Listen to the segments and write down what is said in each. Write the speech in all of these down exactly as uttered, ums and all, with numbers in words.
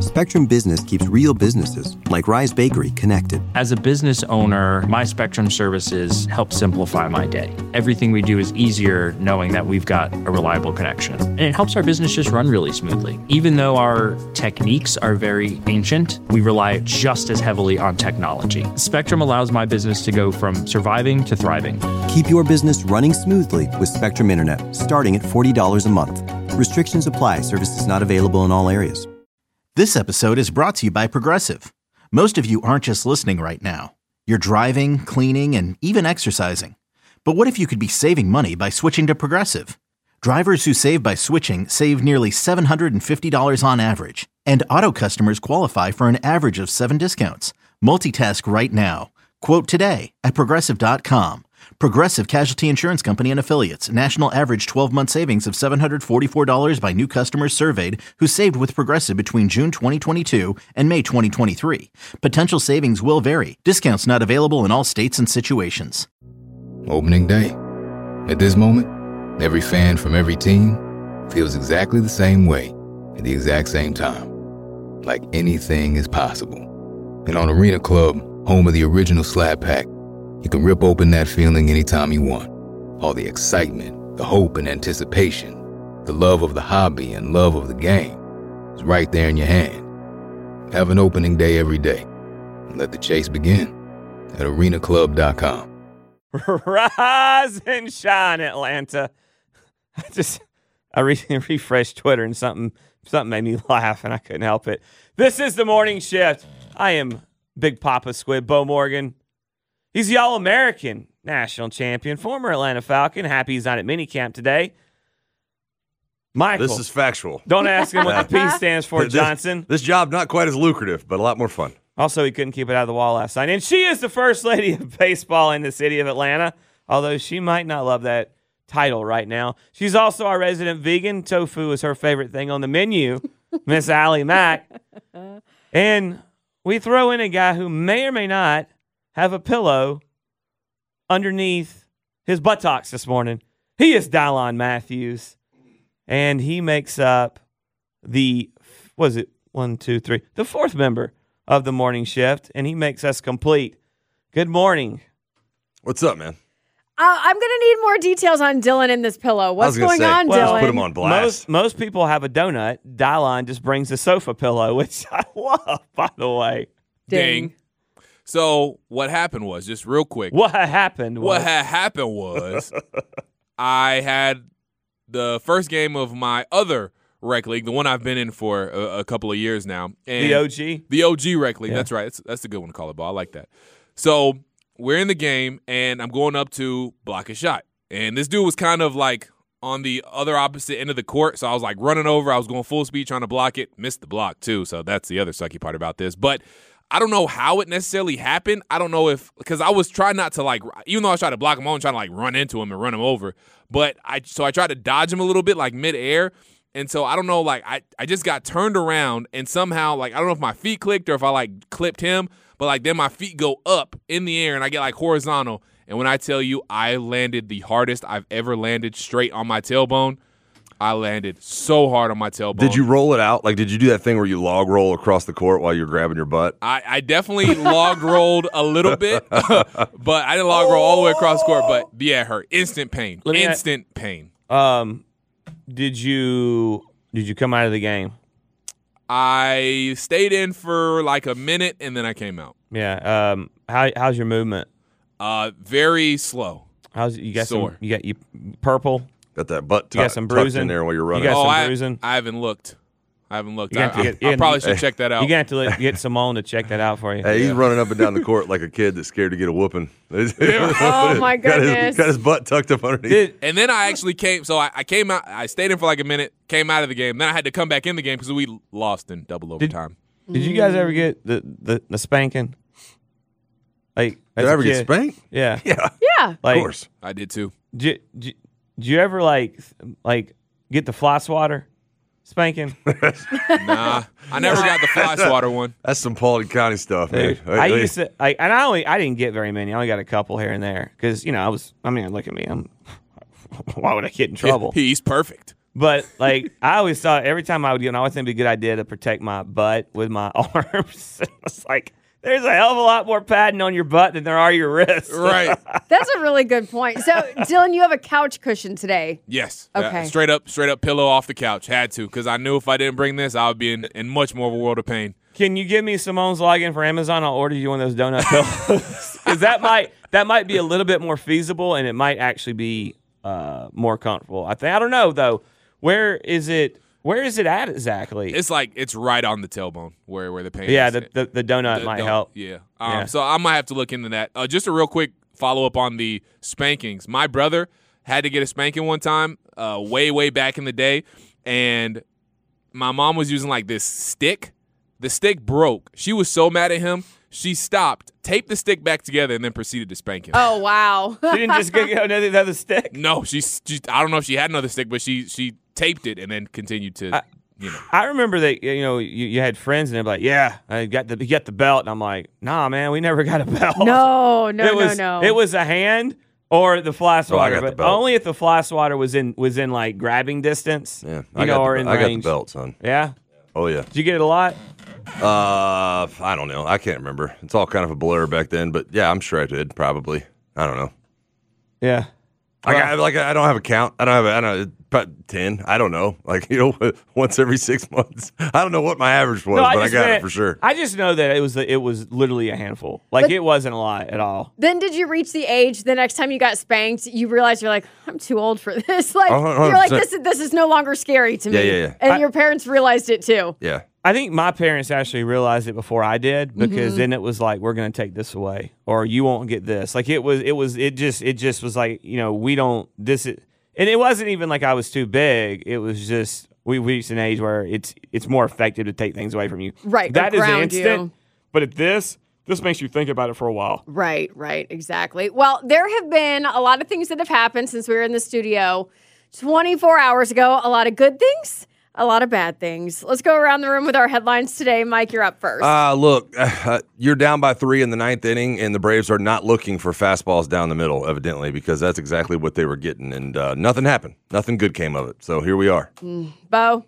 Spectrum Business keeps real businesses, like Rise Bakery, connected. As a business owner, my Spectrum services help simplify my day. Everything we do is easier knowing that we've got a reliable connection. And it helps our business just run really smoothly. Even though our techniques are very ancient, we rely just as heavily on technology. Spectrum allows my business to go from surviving to thriving. Keep your business running smoothly with Spectrum Internet, starting at forty dollars a month. Restrictions apply. Services not available in all areas. This episode is brought to you by Progressive. Most of you aren't just listening right now. You're driving, cleaning, and even exercising. But what if you could be saving money by switching to Progressive? Drivers who save by switching save nearly seven hundred fifty dollars on average. And auto customers qualify for an average of seven discounts. Multitask right now. Quote today at Progressive dot com. Progressive Casualty Insurance Company and Affiliates. National average twelve-month savings of seven hundred forty-four dollars by new customers surveyed who saved with Progressive between June twenty twenty-two and May twenty twenty-three. Potential savings will vary. Discounts not available in all states and situations. Opening day. At this moment, every fan from every team feels exactly the same way at the exact same time. Like anything is possible. And on Arena Club, home of the original Slab Pack, you can rip open that feeling anytime you want. All the excitement, the hope and anticipation, the love of the hobby and love of the game is right there in your hand. Have an opening day every day. And let the chase begin at arena club dot com. Rise and shine, Atlanta. I just, I re- refreshed Twitter and something, something made me laugh and I couldn't help it. This is the Morning Shift. I am Big Papa Squid, Bo Morgan. He's the All-American national champion, former Atlanta Falcon. Happy he's not at minicamp today. Michael. This is factual. Don't ask him what the P stands for, this, Johnson. This job not quite as lucrative, but a lot more fun. Also, he couldn't keep it out of the wall last night. And she is the first lady of baseball in the city of Atlanta, although she might not love that title right now. She's also our resident vegan. Tofu is her favorite thing on the menu, Miss Allie Mack. And we throw in a guy who may or may not have a pillow underneath his buttocks this morning. He is Dylon Matthews, and he makes up the, what is it, one, two, three, the fourth member of the Morning Shift, and he makes us complete. Good morning. What's up, man? Uh, I'm going to need more details on Dylan and this pillow. What's going say, on, well, Dylan? Put him on blast. Most, most people have a donut. Dylon just brings a sofa pillow, which I love, by the way. Ding. Ding. So what happened was, just real quick. What happened was. What had happened was I had the first game of my other rec league, the one I've been in for a, a couple of years now. And the O G? The O G rec league. Yeah. That's right. That's, that's a good one to call it, Ball. I like that. So we're in the game, and I'm going up to block a shot. And this dude was kind of like on the other opposite end of the court, so I was like running over. I was going full speed trying to block it. Missed the block, too, so that's the other sucky part about this. But I don't know how it necessarily happened. I don't know if – because I was trying not to, like – even though I was trying to block him, I wasn't trying to, like, run into him and run him over. But I – so I tried to dodge him a little bit, like, midair. And so I don't know, like, I, I just got turned around and somehow, like, I don't know if my feet clicked or if I, like, clipped him. But, like, then my feet go up in the air and I get, like, horizontal. And when I tell you I landed the hardest I've ever landed straight on my tailbone, I landed so hard on my tailbone. Did you roll it out? Like, did you do that thing where you log roll across the court while you're grabbing your butt? I, I definitely log rolled a little bit, but I didn't log roll all the way across the court. But, yeah, it hurt. Instant pain. Instant ask, pain. Um, did you did you come out of the game? I stayed in for like a minute, and then I came out. Yeah. Um. How how's your movement? Uh, very slow. How's you got Sore. some? You got you purple. Got that butt t- you got some tucked bruising in there while you're running. You got oh, some I, bruising. I haven't looked. I haven't looked. You I, got to get, I, I you probably gotta, should check that out. You got to get Simone to check that out for you. Hey, he's yeah. running up and down the court like a kid that's scared to get a whooping. Oh, my got goodness. his, got his butt tucked up underneath. Did, and then I actually came. So I, I came out. I stayed in for like a minute. Came out of the game. Then I had to come back in the game because we lost in double overtime. Did, did you guys ever get the, the, the spanking? Like, Did I ever get spanked? Yeah. Yeah. Yeah. Like, of course. I did too. Did, did, did you ever like like get the fly swatter spanking? Nah, I never got the fly swatter one. That's some Paulding County stuff, Dude, man. I used to, like, and I only I didn't get very many. I only got a couple here and there because you know I was. I mean, look at me. I'm. Why would I get in trouble? He's perfect. But, like, I always thought every time I would get one, I always think it'd be a good idea to protect my butt with my arms. It's like, there's a hell of a lot more padding on your butt than there are your wrists. Right. That's a really good point. So, Dylan, you have a couch cushion today. Yes. Okay. Uh, straight up, straight up pillow off the couch. Had to, because I knew if I didn't bring this, I would be in, in much more of a world of pain. Can you give me Simone's login for Amazon? I'll order you one of those donut pillows. Because that might, that might be a little bit more feasible, and it might actually be uh, more comfortable. I think. I don't know, though. Where is it? Where is it at exactly? It's like it's right on the tailbone where, where the pain yeah, is. the, the the donut The- might the- help. Yeah. Um, Yeah. So I might have to look into that. Uh, just a real quick follow up on the spankings. My brother had to get a spanking one time, uh, way way back in the day, and my mom was using like this stick. The stick broke. She was so mad at him. She stopped, taped the stick back together, and then proceeded to spank him. Oh, wow. She didn't just get another, another stick. No, she, she. I don't know if she had another stick, but she she taped it and then continued to, I- you know. I remember that you know you, you had friends and they're like, yeah, I got the you got the belt, and I'm like, nah, man, we never got a belt. No, no, it was, no, no. It was a hand or the fly swatter, got the but belt. only if the fly swatter was in was in like grabbing distance. Yeah, you I know, got or the, in I got the range. belt, son. Yeah. Oh yeah. Did you get it a lot? Uh, I don't know. I can't remember. It's all kind of a blur back then, but yeah, I'm sure I did. Probably. I don't know. Yeah. I got, like I don't have a count. I don't have. A, I don't know. About ten. I don't know. Like you know, once every six months. I don't know what my average was, No, but I just got meant- it for sure. I just know that it was it was literally a handful. Like But- it wasn't a lot at all. Then did you reach the age the next time you got spanked, you realize you're like, I'm too old for this. Like Oh, one hundred you're like, percent. this is this is no longer scary to me. Yeah, yeah, yeah. And I- your parents realized it too. Yeah. I think my parents actually realized it before I did because Mm-hmm. then it was like we're going to take this away or you won't get this. Like it was it was it just it just was like, you know, we don't this is, and it wasn't even like I was too big. It was just we reached an age where it's it's more effective to take things away from you. Right, or That is ground instant. you. But at this this makes you think about it for a while. Right, right, exactly. Well, there have been a lot of things that have happened since we were in the studio twenty-four hours ago. A lot of good things, a lot of bad things. Let's go around the room with our headlines today. Mike, you're up first. Uh, look, uh, you're down by three in the ninth inning, and the Braves are not looking for fastballs down the middle, evidently, because that's exactly what they were getting, and uh, nothing happened. Nothing good came of it. So here we are. Bo?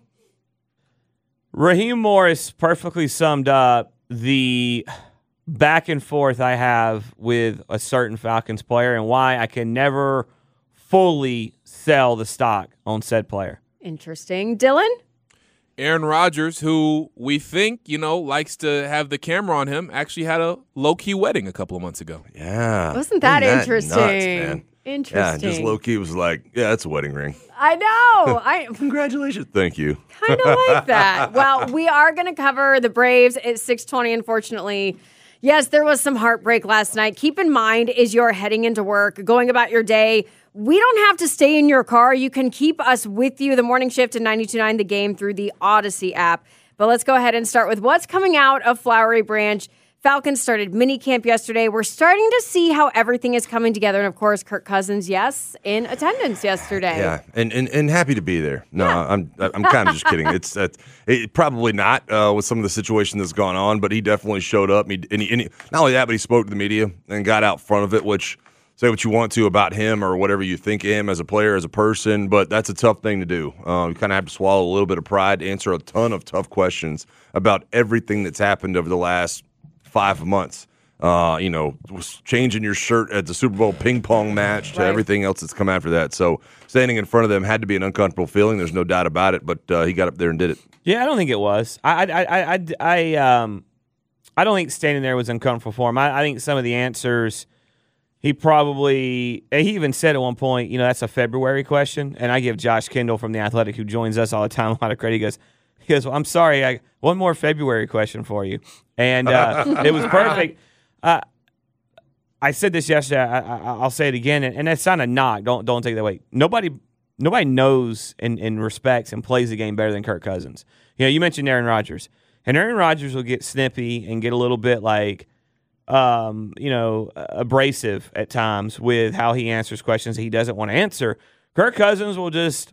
Raheem Morris perfectly summed up the back and forth I have with a certain Falcons player and why I can never fully sell the stock on said player. Interesting. Dylan? Aaron Rodgers, who we think, you know, likes to have the camera on him, actually had a low-key wedding a couple of months ago. Yeah. Wasn't that Isn't interesting? nuts, man? Interesting. Yeah, just low key was like, yeah, that's a wedding ring. I know. I Congratulations. Thank you. kind of like that. Well, we are going to cover the Braves at six twenty, unfortunately. Yes, there was some heartbreak last night. Keep in mind, as you're heading into work, going about your day, we don't have to stay in your car. You can keep us with you, the morning shift at ninety-two point nine The Game through the Odyssey app. But let's go ahead and start with what's coming out of Flowery Branch. Falcons started minicamp yesterday. We're starting to see how everything is coming together. And, of course, Kirk Cousins, yes, in attendance yesterday. Yeah, and, and, and happy to be there. No, I'm I'm kind of just kidding. It's uh, it, probably not uh, with some of the situation that's gone on, but he definitely showed up. And he, and he, and he, not only that, but he spoke to the media and got out front of it, which say what you want to about him or whatever you think of him as a player, as a person, but that's a tough thing to do. Uh, you kind of have to swallow a little bit of pride to answer a ton of tough questions about everything that's happened over the last five months. Uh, you know, was changing your shirt at the Super Bowl ping pong match to Right. everything else that's come after that. So standing in front of them had to be an uncomfortable feeling. There's no doubt about it, but uh, he got up there and did it. Yeah, I don't think it was. I, I, I, I, I, um, I don't think standing there was uncomfortable for him. I, I think some of the answers he probably he even said at one point, you know, that's a February question, and I give Josh Kendall from The Athletic, who joins us all the time, a lot of credit. He goes, he goes, well, I'm sorry, I one more February question for you, and uh, it was perfect. Uh, I said this yesterday. I, I, I'll say it again, and, and that's not a knock. Don't don't take that away. Nobody nobody knows and, and respects and plays the game better than Kirk Cousins. You know, you mentioned Aaron Rodgers, and Aaron Rodgers will get snippy and get a little bit like, um, you know, abrasive at times with how he answers questions that he doesn't want to answer. Kirk Cousins will just,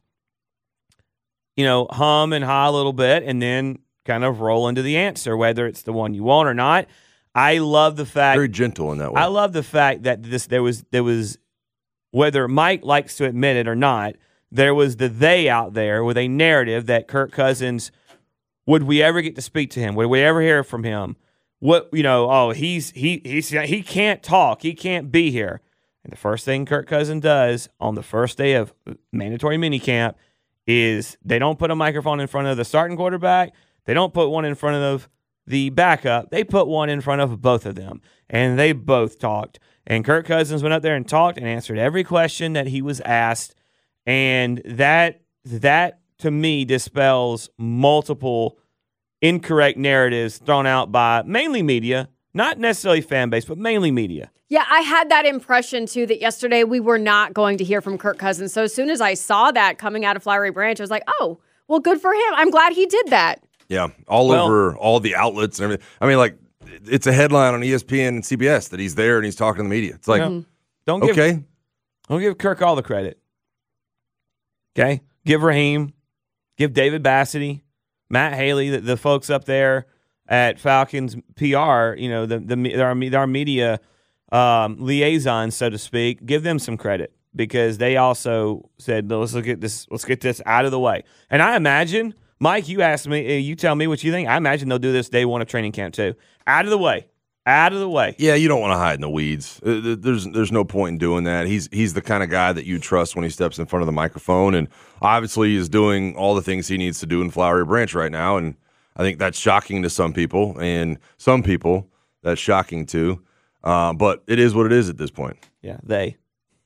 you know, hum and ha a little bit and then kind of roll into the answer, whether it's the one you want or not. I love the fact Very gentle in that way. I love the fact that this there was there was whether Mike likes to admit it or not, there was the they out there with a narrative that Kirk Cousins, would we ever get to speak to him? Would we ever hear from him? What, you know, oh, he's he he's he can't talk. He can't be here. And the first thing Kirk Cousins does on the first day of mandatory minicamp is they don't put a microphone in front of the starting quarterback. They don't put one in front of the backup. They put one in front of both of them, and they both talked. And Kirk Cousins went up there and talked and answered every question that he was asked, and that that to me dispels multiple incorrect narratives thrown out by mainly media, not necessarily fan base, but mainly media. Yeah, I had that impression, too, that yesterday we were not going to hear from Kirk Cousins. So as soon as I saw that coming out of Flowery Branch, I was like, oh, well, good for him. I'm glad he did that. Yeah, all well, over all the outlets and everything. I mean, like, it's a headline on E S P N and C B S that he's there and he's talking to the media. It's like, yeah. don't give, okay. Don't give Kirk all the credit. Okay? Give Raheem, give David Bassity, Matt Haley, the, the folks up there at Falcons P R, you know, the, the our, our media um, liaisons, so to speak, give them some credit because they also said, let's look at this, let's get this out of the way. And I imagine, Mike, you asked me, you tell me what you think. I imagine they'll do this day one of training camp too. Out of the way. Out of the way. Yeah, you don't want to hide in the weeds. There's there's no point in doing that. He's he's the kind of guy that you trust when he steps in front of the microphone, and obviously is doing all the things he needs to do in Flowery Branch right now, and I think that's shocking to some people, and some people that's shocking to. Uh, but it is what it is at this point. Yeah, they.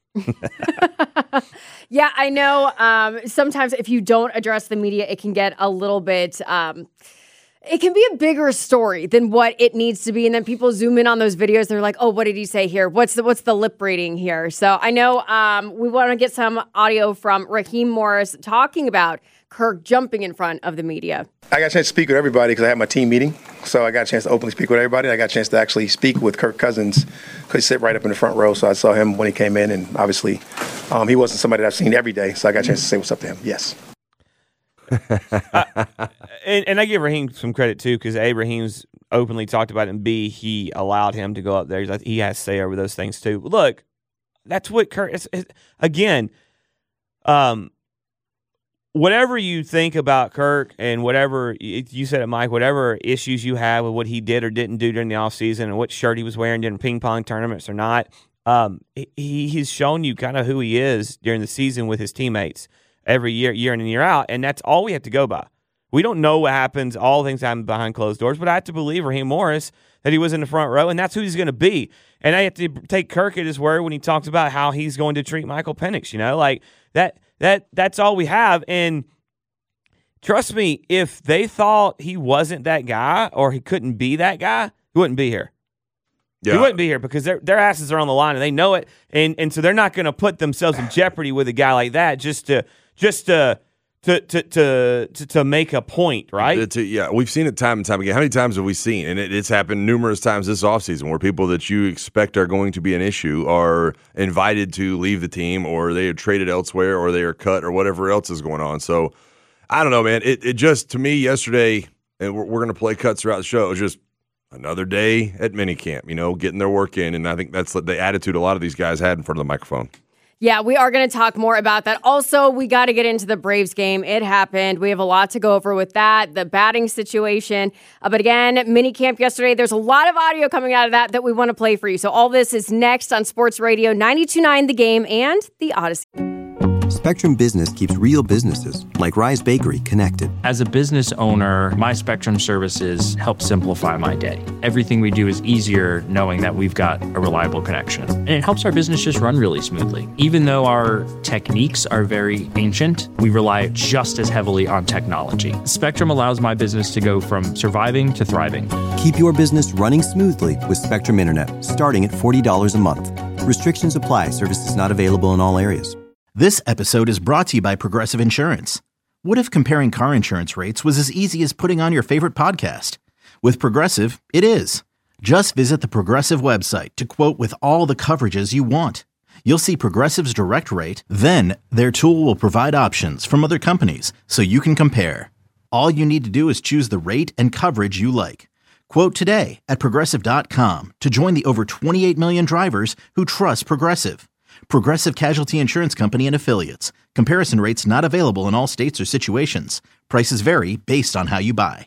Yeah, I know. Um, sometimes if you don't address the media, it can get a little bit... Um, it can be a bigger story than what it needs to be. And then people zoom in on those videos. And they're like, oh, what did he say here? What's the what's the lip reading here? So I know um, we want to get some audio from Raheem Morris talking about Kirk jumping in front of the media. I got a chance to speak with everybody because I had my team meeting. So I got a chance to openly speak with everybody. I got a chance to actually speak with Kirk Cousins because he sit right up in the front row. So I saw him when he came in. And obviously um, he wasn't somebody that I've seen every day. So I got a chance to say what's up to him. Yes. uh, and, and I give Raheem some credit too because A, Raheem's openly talked about it, and B, he allowed him to go up there. He has say over those things too. Look, that's what Kirk. It's, it's, again, um, whatever you think about Kirk and whatever you said it, Mike, whatever issues you have with what he did or didn't do during the offseason and what shirt he was wearing during ping pong tournaments or not, um, he he's shown you kind of who he is during the season with his teammates. Every year, year in and year out, and that's all we have to go by. We don't know what happens, all things happen behind closed doors, but I have to believe Raheem Morris that he was in the front row, and that's who he's going to be. And I have to take Kirk at his word when he talks about how he's going to treat Michael Penix, you know? Like, that that that's all we have, and trust me, if they thought he wasn't that guy or he couldn't be that guy, he wouldn't be here. Yeah. He wouldn't be here because their their asses are on the line, and they know it, and, and so they're not going to put themselves in jeopardy with a guy like that just to – Just to, to to to to to make a point, right? To, yeah, we've seen it time and time again. How many times have we seen? And it, it's happened numerous times this offseason where people that you expect are going to be an issue are invited to leave the team, or they are traded elsewhere, or they are cut, or whatever else is going on. So I don't know, man. It it just, to me, yesterday, and we're, we're going to play cuts throughout the show, it was just another day at minicamp, you know, getting their work in. And I think that's the attitude a lot of these guys had in front of the microphone. Yeah, we are going to talk more about that. Also, we got to get into the Braves game. It happened. We have a lot to go over with that, the batting situation. Uh, but again, minicamp yesterday, there's a lot of audio coming out of that that we want to play for you. So all this is next on Sports Radio ninety-two point nine The Game and the Odyssey. Spectrum Business keeps real businesses, like Rise Bakery, connected. As a business owner, my Spectrum services help simplify my day. Everything we do is easier knowing that we've got a reliable connection. And it helps our business just run really smoothly. Even though our techniques are very ancient, we rely just as heavily on technology. Spectrum allows my business to go from surviving to thriving. Keep your business running smoothly with Spectrum Internet, starting at forty dollars a month. Restrictions apply. Services not available in all areas. This episode is brought to you by Progressive Insurance. What if comparing car insurance rates was as easy as putting on your favorite podcast? With Progressive, it is. Just visit the Progressive website to quote with all the coverages you want. You'll see Progressive's direct rate, then their tool will provide options from other companies so you can compare. All you need to do is choose the rate and coverage you like. Quote today at Progressive dot com to join the over twenty-eight million drivers who trust Progressive. Progressive Casualty Insurance Company and Affiliates. Comparison rates not available in all states or situations. Prices vary based on how you buy.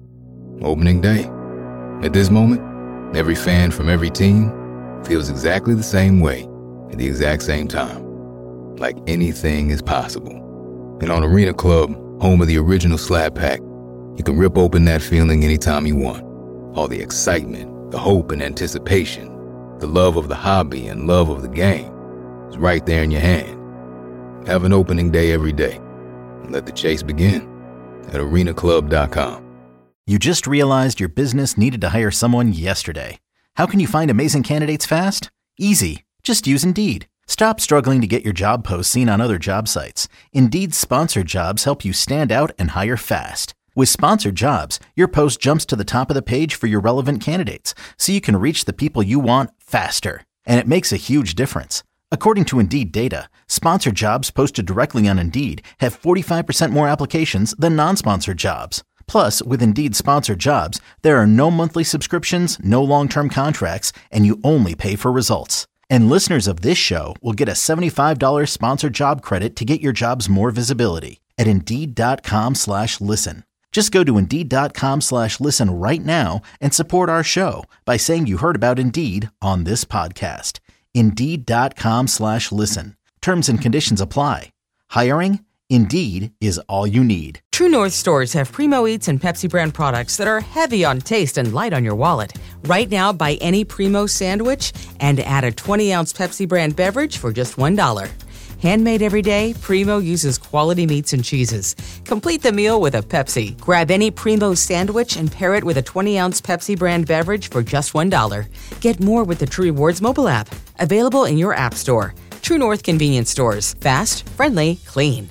Opening day. At this moment, every fan from every team feels exactly the same way at the exact same time. Like anything is possible. And on Arena Club, home of the original Slab Pack, you can rip open that feeling anytime you want. All the excitement, the hope and anticipation, the love of the hobby and love of the game is right there in your hand. Have an opening day every day. And let the chase begin at arena club dot com. You just realized your business needed to hire someone yesterday. How can you find amazing candidates fast? Easy. Just use Indeed. Stop struggling to get your job posts seen on other job sites. Indeed's sponsored jobs help you stand out and hire fast. With sponsored jobs, your post jumps to the top of the page for your relevant candidates, so you can reach the people you want faster. And it makes a huge difference. According to Indeed data, sponsored jobs posted directly on Indeed have forty-five percent more applications than non-sponsored jobs. Plus, with Indeed sponsored jobs, there are no monthly subscriptions, no long-term contracts, and you only pay for results. And listeners of this show will get a seventy-five dollars sponsored job credit to get your jobs more visibility at Indeed.com slash listen. Just go to Indeed.com slash listen right now and support our show by saying you heard about Indeed on this podcast. Indeed.com slash listen. Terms and conditions apply. Hiring? Indeed is all you need. True North stores have Primo Eats and Pepsi brand products that are heavy on taste and light on your wallet. Right now, buy any Primo sandwich and add a twenty ounce Pepsi brand beverage for just one dollar. Handmade every day, Primo uses quality meats and cheeses. Complete the meal with a Pepsi. Grab any Primo sandwich and pair it with a twenty ounce Pepsi brand beverage for just one dollar. Get more with the True Rewards mobile app. Available in your app store. True North convenience stores. Fast, friendly, clean.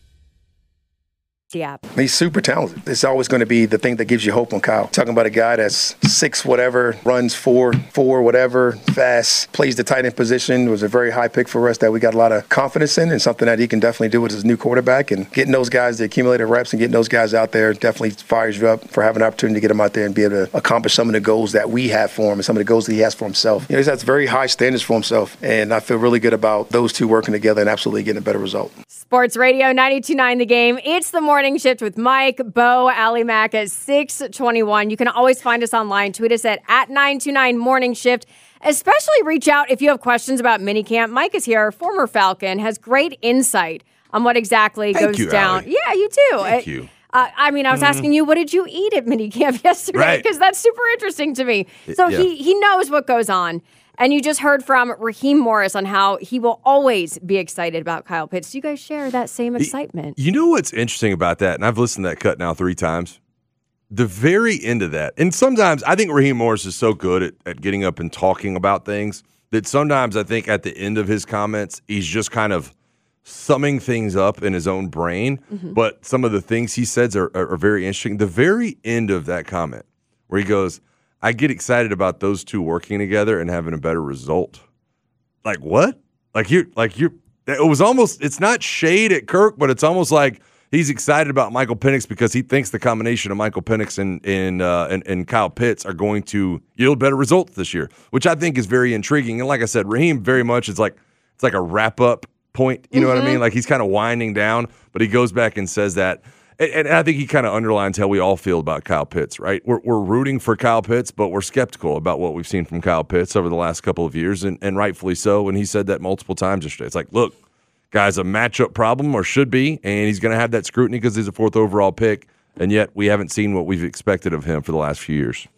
Yeah. He's super talented. It's always going to be the thing that gives you hope on Kyle. Talking about a guy that's six whatever, runs four, four whatever, fast, plays the tight end position. It was a very high pick for us that we got a lot of confidence in, and something that he can definitely do with his new quarterback. And getting those guys the accumulated reps and getting those guys out there definitely fires you up for having an opportunity to get him out there and be able to accomplish some of the goals that we have for him and some of the goals that he has for himself. You know, he has very high standards for himself, and I feel really good about those two working together and absolutely getting a better result. Sports Radio ninety-two point nine The Game. It's the morning shift with Mike, Bo, Allie Mack at six twenty-one. You can always find us online. Tweet us at, at nine two nine Morning Shift. Especially reach out if you have questions about minicamp. Mike is here, former Falcon, has great insight on what exactly Thank goes you, down. Allie. Yeah, you too. Thank Uh, you. Uh, I mean, I was asking you, what did you eat at minicamp yesterday? Because Right. that's super interesting to me. So Yeah. he he knows what goes on. And you just heard from Raheem Morris on how he will always be excited about Kyle Pitts. Do you guys share that same excitement? You know what's interesting about that, and I've listened to that cut now three times, the very end of that, and sometimes I think Raheem Morris is so good at, at getting up and talking about things that sometimes I think at the end of his comments, he's just kind of summing things up in his own brain, Mm-hmm. but some of the things he says are, are, are very interesting. The very end of that comment where he goes, I get excited about those two working together and having a better result. Like what? Like you like you it was almost it's not shade at Kirk, but it's almost like he's excited about Michael Penix because he thinks the combination of Michael Penix and and, uh, and and Kyle Pitts are going to yield better results this year, which I think is very intriguing. And like I said, Raheem very much is like it's like a wrap up point. You know Mm-hmm. what I mean? Like he's kind of winding down, but he goes back and says that. And, and I think he kind of underlines how we all feel about Kyle Pitts, right? We're, we're rooting for Kyle Pitts, but we're skeptical about what we've seen from Kyle Pitts over the last couple of years, and, and rightfully so. And he said that multiple times yesterday. It's like, look, guy's a matchup problem, or should be, and he's going to have that scrutiny because he's a fourth overall pick, and yet we haven't seen what we've expected of him for the last few years.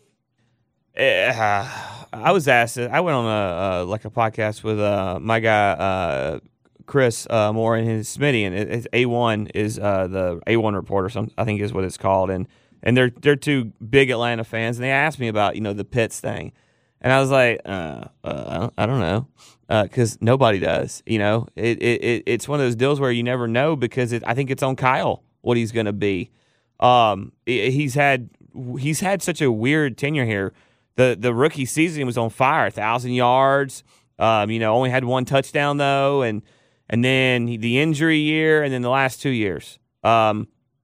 Uh, I was asked. I went on a uh, like a podcast with uh, my guy uh, Chris uh, Moore and his Smitty, and it, it's A one is uh, the A one report or something. I think is what it's called, and and they're they're two big Atlanta fans, and they asked me about you know the Pitts thing, and I was like, uh, uh, I, don't, I don't know, because uh, nobody does. You know, it, it it it's one of those deals where you never know because it, I think it's on Kyle what he's going to be. Um, he's had he's had such a weird tenure here. The the rookie season was on fire, a thousand yards. Um, you know, only had one touchdown though, and and then the injury year, and then the last two years. Um,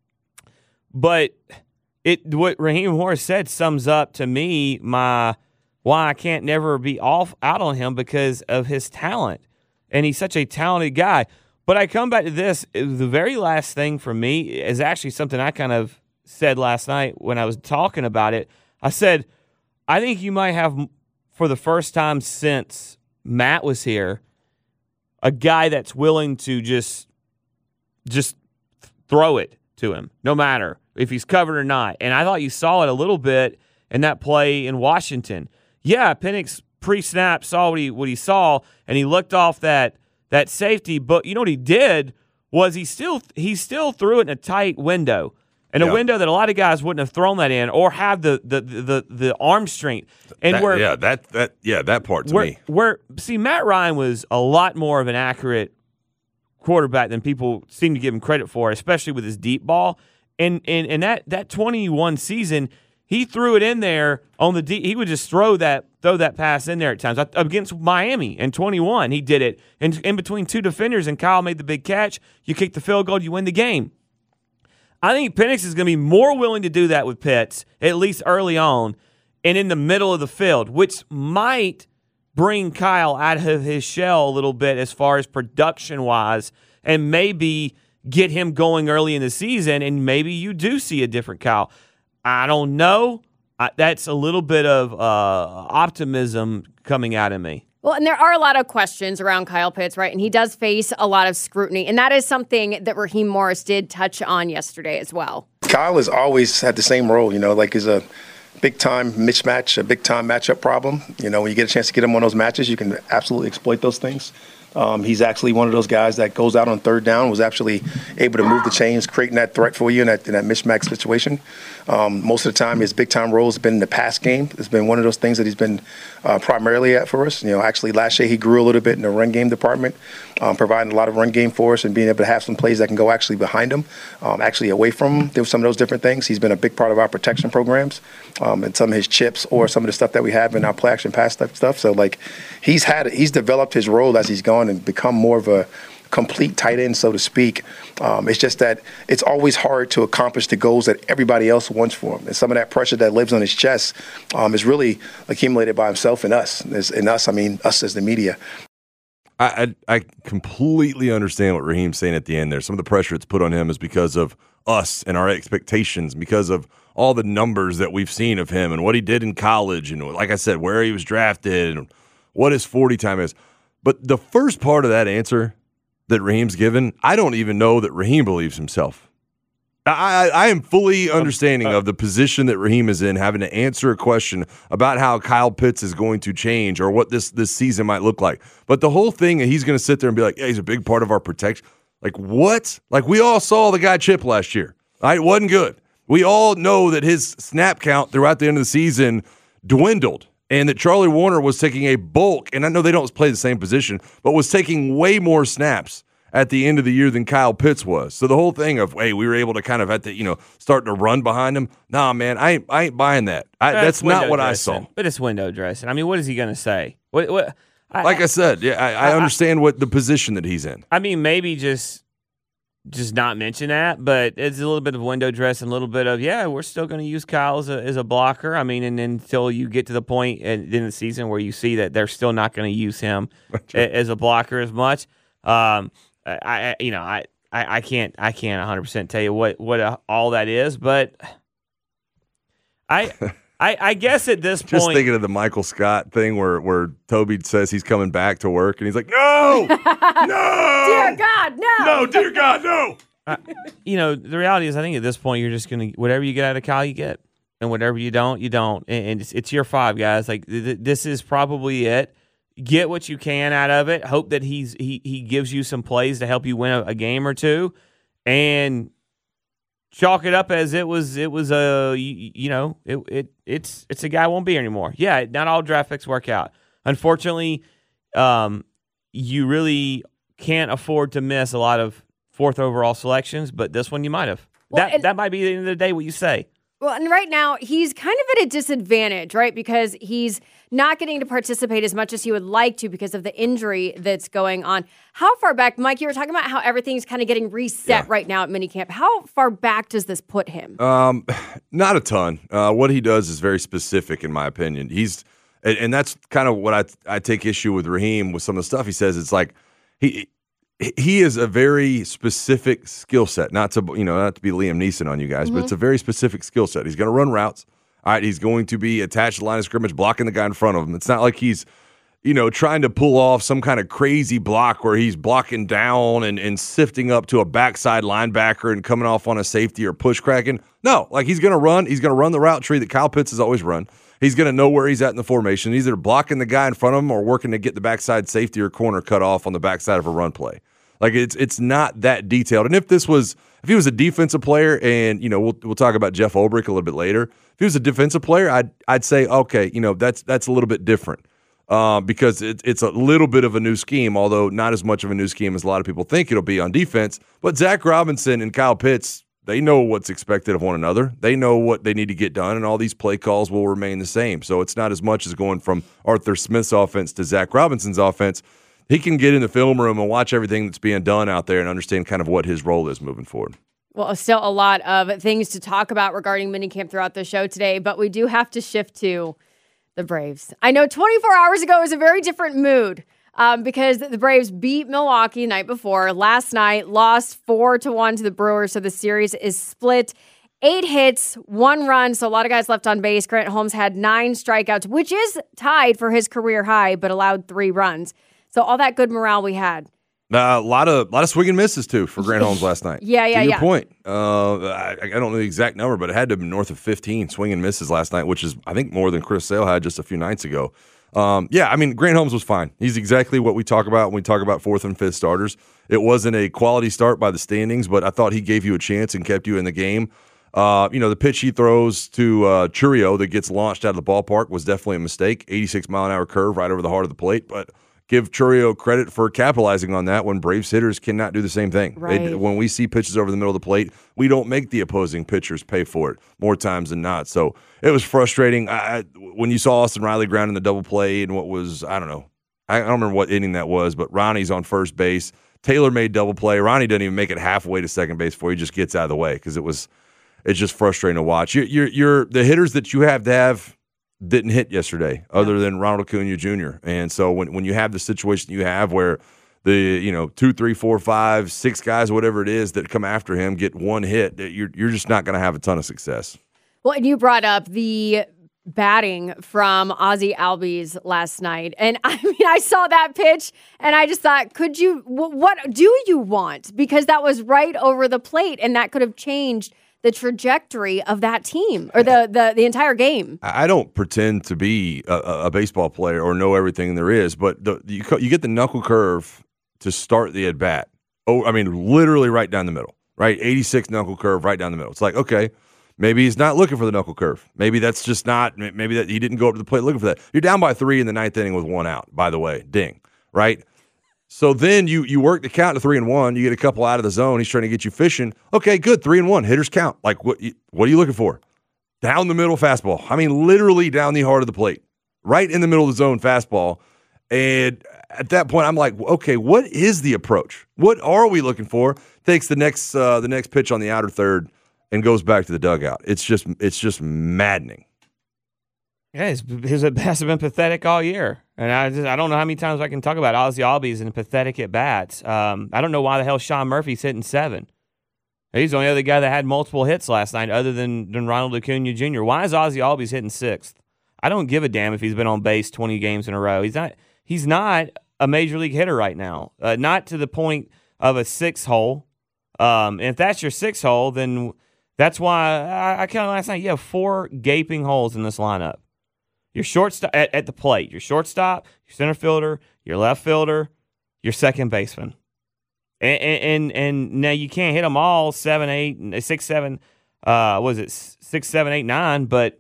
but it what Raheem Morris said sums up to me my why I can't never be off out on him because of his talent. and he's such a talented guy. But I come back to this. The very last thing for me is actually something I kind of said last night when I was talking about it. I said, I think you might have, for the first time since Matt was here, a guy that's willing to just just throw it to him, no matter if he's covered or not. And I thought you saw it a little bit in that play in Washington. Yeah, Penix pre-snap saw what he what he saw, and he looked off that that safety. But you know what he did was he still he still threw it in a tight window. And a yeah. window that a lot of guys wouldn't have thrown that in or have the the the, the arm strength. And that, where yeah, that that yeah, that part to where, me. Where see Matt Ryan was a lot more of an accurate quarterback than people seem to give him credit for, especially with his deep ball. And and and that that twenty-one season, he threw it in there on the deep. He would just throw that throw that pass in there at times. Against Miami in twenty-one, he did it in, in between two defenders, and Kyle made the big catch. You kick the field goal, you win the game. I think Penix is going to be more willing to do that with Pitts, at least early on, and in the middle of the field, which might bring Kyle out of his shell a little bit as far as production-wise, and maybe get him going early in the season, and maybe you do see a different Kyle. I don't know. I, that's a little bit of uh, optimism coming out of me. Well, and there are a lot of questions around Kyle Pitts, right? And he does face a lot of scrutiny. And that is something that Raheem Morris did touch on yesterday as well. Kyle has always had the same role, you know, like he's a big-time mismatch, a big-time matchup problem. You know, when you get a chance to get him on those matches, you can absolutely exploit those things. Um, he's actually one of those guys that goes out on third down, was actually able to move the chains, creating that threat for you in that, in that mismatch situation. Um, most of the time, his big-time role has been in the pass game. It's been one of those things that he's been uh, primarily at for us. You know, actually last year he grew a little bit in the run game department, um, providing a lot of run game for us and being able to have some plays that can go actually behind him, um, actually away from him. There were some of those different things. He's been a big part of our protection programs um, and some of his chips or some of the stuff that we have in our play action pass type stuff. So, like, he's had he's developed his role as he's gone and become more of a complete tight end, so to speak. Um, it's just that it's always hard to accomplish the goals that everybody else wants for him. And some of that pressure that lives on his chest um, is really accumulated by himself and us. And us, I mean, us as the media. I, I I completely understand what Raheem's saying at the end there. Some of the pressure it's put on him is because of us and our expectations, because of all the numbers that we've seen of him and what he did in college and, like I said, where he was drafted and what his forty time is. But the first part of that answer that Raheem's given, I don't even know that Raheem believes himself. I, I, I am fully understanding of the position that Raheem is in, having to answer a question about how Kyle Pitts is going to change or what this, this season might look like. But the whole thing, he's going to sit there and be like, yeah, he's a big part of our protection. Like, what? Like, we all saw the guy chip last year. Right? It wasn't good. We all know that his snap count throughout the end of the season dwindled, and that Charlie Warner was taking a bulk, and I know they don't play the same position, but was taking way more snaps at the end of the year than Kyle Pitts was. So the whole thing of, hey, we were able to kind of, at the, you know, start to run behind him. Nah, man, I ain't, I ain't buying that. I, that's, that's not what dressing. I saw. But it's window dressing. I mean, what is he going to say? What? What? I, like I said, yeah, I, I understand I, what the position that he's in. I mean, maybe just just not mention that, but it's a little bit of window dressing, a little bit of, yeah, we're still going to use Kyle as a, as a blocker. I mean, and until you get to the point in, in the season where you see that they're still not going to use him as a blocker as much. Um, I, I, you know, I, I, I can't, I can't one hundred percent tell you what, what uh, all that is, but I, I, I guess at this Just point, Just thinking of the Michael Scott thing where, where Toby says he's coming back to work, and he's like, no, no, dear God, no, no, dear God, no. I, you know, the reality is, I think at this point, you're just going to, whatever you get out of Kyle, you get, and whatever you don't, you don't, and, and it's, it's year five, guys. Like th- this is probably it. Get what you can out of it. Hope that he's he he gives you some plays to help you win a, a game or two, and chalk it up as it was. It was a you, you know it it it's it's a guy won't be here anymore. Yeah, not all draft picks work out. Unfortunately, um, you really can't afford to miss a lot of fourth overall selections, but this one you might have. Well, that that might be the end of the day what you say. Well, and right now he's kind of at a disadvantage, right? Because he's not getting to participate as much as he would like to because of the injury that's going on. How far back, Mike, you were talking about how everything's kind of getting reset yeah. right now at minicamp. How far back does this put him? Um, not a ton. Uh, what he does is very specific, in my opinion. He's, and, and that's kind of what I I take issue with Raheem with some of the stuff he says. It's like he he is a very specific skill set. Not to you know not to be Liam Neeson on you guys, mm-hmm. but it's a very specific skill set. He's going to run routes. All right, he's going to be attached to the line of scrimmage, blocking the guy in front of him. It's not like he's you know, trying to pull off some kind of crazy block where he's blocking down and, and sifting up to a backside linebacker and coming off on a safety or push cracking. No, like he's going to run. He's going to run the route tree that Kyle Pitts has always run. He's going to know where he's at in the formation, either blocking the guy in front of him or working to get the backside safety or corner cut off on the backside of a run play. Like it's it's not that detailed. And if this was, if he was a defensive player, and you know, we'll we'll talk about Jeff Ulbrich a little bit later. If he was a defensive player, I'd I'd say okay, you know, that's that's a little bit different. Uh, because it, it's a little bit of a new scheme, although not as much of a new scheme as a lot of people think it'll be on defense. But Zach Robinson and Kyle Pitts, they know what's expected of one another. They know what they need to get done, and all these play calls will remain the same. So it's not as much as going from Arthur Smith's offense to Zach Robinson's offense. He can get in the film room and watch everything that's being done out there and understand kind of what his role is moving forward. Well, still a lot of things to talk about regarding minicamp throughout the show today, but we do have to shift to the Braves. I know twenty-four hours ago was a very different mood um, because the Braves beat Milwaukee the night before. Last night, lost four to one to the Brewers, so the series is split. Eight hits, one run, so a lot of guys left on base. Grant Holmes had nine strikeouts, which is tied for his career high, but allowed three runs. So all that good morale we had. Uh, a lot of lot of swing and misses too for Grant Holmes last night. yeah, yeah, to your yeah. point. Uh, I, I don't know the exact number, but it had to have been north of fifteen swing and misses last night, which is I think more than Chris Sale had just a few nights ago. Um, yeah, I mean Grant Holmes was fine. He's exactly what we talk about when we talk about fourth and fifth starters. It wasn't a quality start by the standings, but I thought he gave you a chance and kept you in the game. Uh, you know, the pitch he throws to uh, Churio that gets launched out of the ballpark was definitely a mistake. eighty-six mile an hour curve right over the heart of the plate, but give Churio credit for capitalizing on that when Braves hitters cannot do the same thing. Right. They, when we see pitches over the middle of the plate, we don't make the opposing pitchers pay for it more times than not. So it was frustrating. I, when you saw Austin Riley ground in the double play and what was, I don't know, I don't remember what inning that was, but Ronnie's on first base. Taylor made double play. Ronnie doesn't even make it halfway to second base before he just gets out of the way because it was, it's just frustrating to watch. You're, you're, you're the hitters that you have to have didn't hit yesterday other than Ronald Acuna Junior And so when, when you have the situation you have where the, you know, two, three, four, five, six guys, whatever it is that come after him get one hit, you're, you're just not going to have a ton of success. Well, and you brought up the batting from Ozzie Albies last night. And I mean, I saw that pitch and I just thought, could you, what do you want? Because that was right over the plate and that could have changed the trajectory of that team or the the, the entire game. I don't pretend to be a, a baseball player or know everything there is, but the, you, you get the knuckle curve to start the at bat. Oh, I mean, literally right down the middle, right? eighty-six knuckle curve right down the middle. It's like, okay, maybe he's not looking for the knuckle curve. Maybe that's just not, maybe that he didn't go up to the plate looking for that. You're down by three in the ninth inning with one out, by the way. Ding, right? So then you you work the count to three and one. You get a couple out of the zone. He's trying to get you fishing. Okay, good. Three and one. Hitters count. Like what? What are you looking for? Down the middle fastball. I mean, literally down the heart of the plate, right in the middle of the zone fastball. And at that point, I'm like, okay, what is the approach? What are we looking for? Takes the next uh, the next pitch on the outer third and goes back to the dugout. It's just it's just maddening. Yeah, his, his at bats have been pathetic all year. And I just, I don't know how many times I can talk about Ozzie Albies and pathetic at bats. Um, I don't know why the hell Sean Murphy's hitting seven. He's the only other guy that had multiple hits last night other than, than Ronald Acuna Junior Why is Ozzie Albies hitting sixth? I don't give a damn if he's been on base twenty games in a row. He's not He's not a major league hitter right now. Uh, not to the point of a six hole. Um, and if that's your six hole, then that's why I, I counted last night. You have four gaping holes in this lineup. Your shortstop at, at the plate, your shortstop, your center fielder, your left fielder, your second baseman, and and and now you can't hit them all seven, eight, six, seven. Uh, was it six, seven, eight, nine? But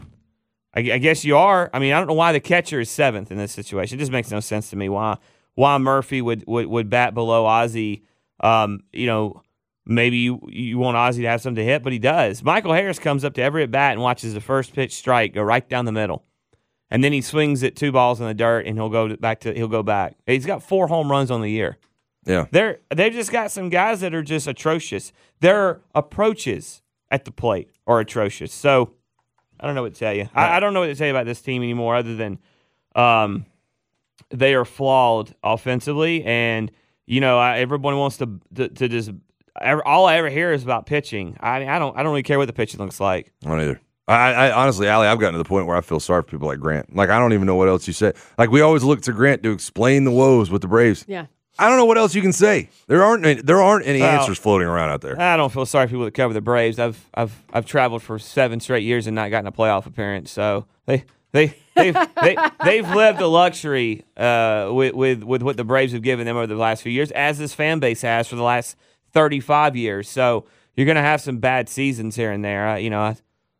I, I guess you are. I mean, I don't know why the catcher is seventh in this situation. It just makes no sense to me why why Murphy would would, would bat below Ozzie. Um, you know, maybe you you want Ozzie to have something to hit, but he does. Michael Harris comes up to every at bat and watches the first pitch strike go right down the middle. And then he swings it two balls in the dirt, and he'll go back to he'll go back. He's got four home runs on the year. Yeah, they're they've just got some guys that are just atrocious. Their approaches at the plate are atrocious. So I don't know what to tell you. I, I don't know what to tell you about this team anymore, other than, um, they are flawed offensively, and you know I, everyone wants to, to to just. All I ever hear is about pitching. I I don't I don't really care what the pitching looks like. I don't either. I, I honestly, Allie, I've gotten to the point where I feel sorry for people like Grant. Like I don't even know what else you say. Like we always look to Grant to explain the woes with the Braves. Yeah. I don't know what else you can say. There aren't any, there aren't any well, answers floating around out there. I don't feel sorry for people that cover the Braves. I've I've I've traveled for seven straight years and not gotten a playoff appearance. So they they they've they, they've lived the luxury uh, with with with what the Braves have given them over the last few years, as this fan base has for the last thirty-five years. So you're going to have some bad seasons here and there. Uh, you know, I,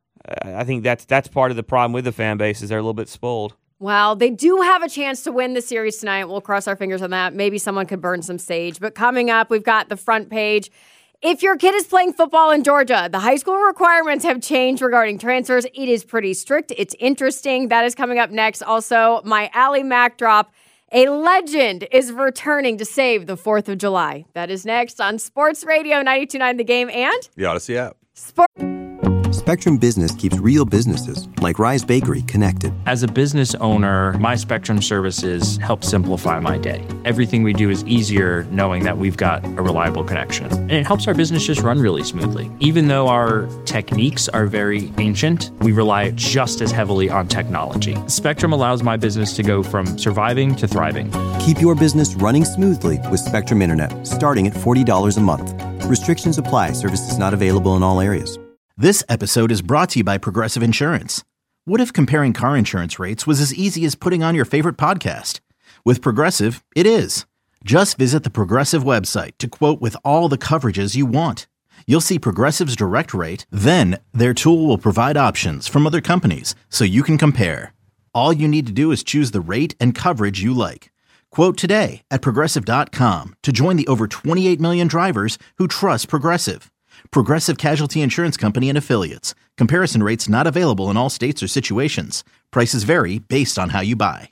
I think that's that's part of the problem with the fan base is they're a little bit spoiled. Well, they do have a chance to win the series tonight. We'll cross our fingers on that. Maybe someone could burn some sage. But coming up, we've got the front page. If your kid is playing football in Georgia, the high school requirements have changed regarding transfers. It is pretty strict. It's interesting. That is coming up next. Also, my Allie Mac drop. A legend is returning to save the fourth of July. That is next on Sports Radio ninety-two point nine The Game and The Odyssey app. Sports. Spectrum Business keeps real businesses, like Rise Bakery, connected. As a business owner, my Spectrum services help simplify my day. Everything we do is easier knowing that we've got a reliable connection. And it helps our business just run really smoothly. Even though our techniques are very ancient, we rely just as heavily on technology. Spectrum allows my business to go from surviving to thriving. Keep your business running smoothly with Spectrum Internet, starting at forty dollars a month. Restrictions apply. Services not available in all areas. This episode is brought to you by Progressive Insurance. What if comparing car insurance rates was as easy as putting on your favorite podcast? With Progressive, it is. Just visit the Progressive website to quote with all the coverages you want. You'll see Progressive's direct rate, then their tool will provide options from other companies so you can compare. All you need to do is choose the rate and coverage you like. Quote today at Progressive dot com to join the over twenty-eight million drivers who trust Progressive. Progressive Casualty Insurance Company and Affiliates. Comparison rates not available in all states or situations. Prices vary based on how you buy.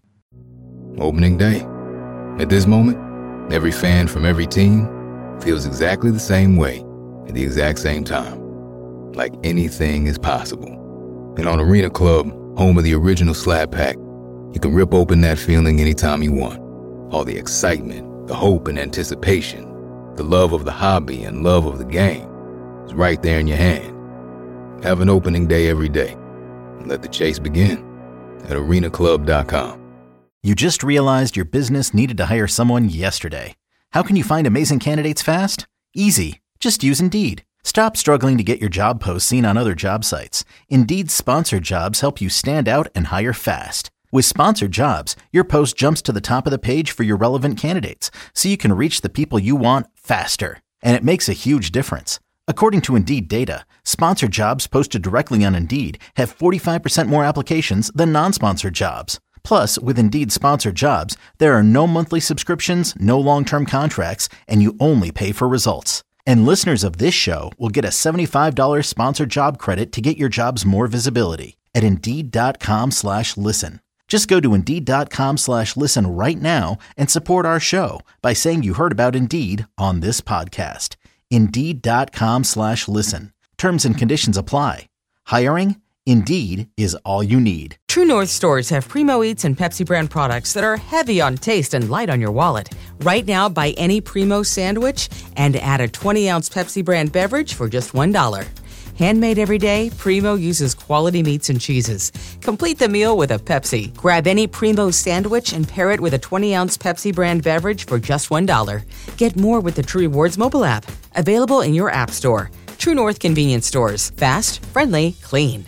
Opening day. At this moment, every fan from every team feels exactly the same way at the exact same time. Like anything is possible. And on Arena Club, home of the original Slab Pack, you can rip open that feeling anytime you want. All the excitement, the hope and anticipation, the love of the hobby and love of the game. It's right there in your hand. Have an opening day every day. Let the chase begin at arena club dot com. You just realized your business needed to hire someone yesterday. How can you find amazing candidates fast? Easy. Just use Indeed. Stop struggling to get your job posts seen on other job sites. Indeed's sponsored jobs help you stand out and hire fast. With sponsored jobs, your post jumps to the top of the page for your relevant candidates, so you can reach the people you want faster. And it makes a huge difference. According to Indeed data, sponsored jobs posted directly on Indeed have forty-five percent more applications than non-sponsored jobs. Plus, with Indeed sponsored jobs, there are no monthly subscriptions, no long-term contracts, and you only pay for results. And listeners of this show will get a seventy-five dollars sponsored job credit to get your jobs more visibility at Indeed.com slash listen. Just go to Indeed.com slash listen right now and support our show by saying you heard about Indeed on this podcast. Indeed.com slash listen. Terms and conditions apply. Hiring? Indeed is all you need. True North stores have Primo Eats and Pepsi brand products that are heavy on taste and light on your wallet. Right now, buy any Primo sandwich and add a twenty ounce Pepsi brand beverage for just one dollar. Handmade every day, Primo uses quality meats and cheeses. Complete the meal with a Pepsi. Grab any Primo sandwich and pair it with a twenty ounce Pepsi brand beverage for just one dollar. Get more with the True Rewards mobile app. Available in your app store. True North convenience stores. Fast, friendly, clean.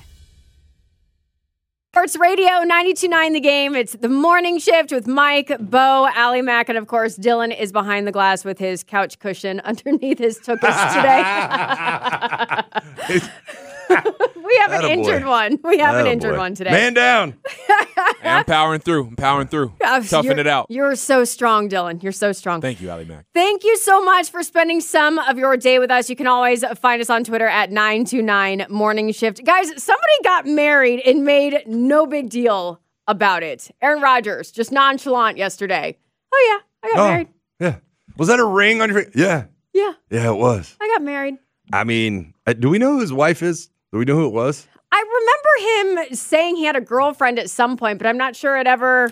Sports Radio ninety-two point nine The Game. It's the morning shift with Mike, Bo, Allie Mac, and of course, Dylan is behind the glass with his couch cushion underneath his tuchus today. We have an injured one. We have an injured one today. Man down. I'm powering through. I'm powering through. Uh, Toughing it out. You're so strong, Dylan. You're so strong. Thank you, Allie Mac. Thank you so much for spending some of your day with us. You can always find us on Twitter at nine two nine Morning Shift. Guys, somebody got married and made no big deal about it. Aaron Rodgers, just nonchalant yesterday. Oh, yeah, I got Oh, married. yeah. Was that a ring on your finger? Yeah. Yeah, Yeah, it was. I got married. I mean, uh, do we know who his wife is? Do we know who it was? I remember him saying he had a girlfriend at some point, but I'm not sure it ever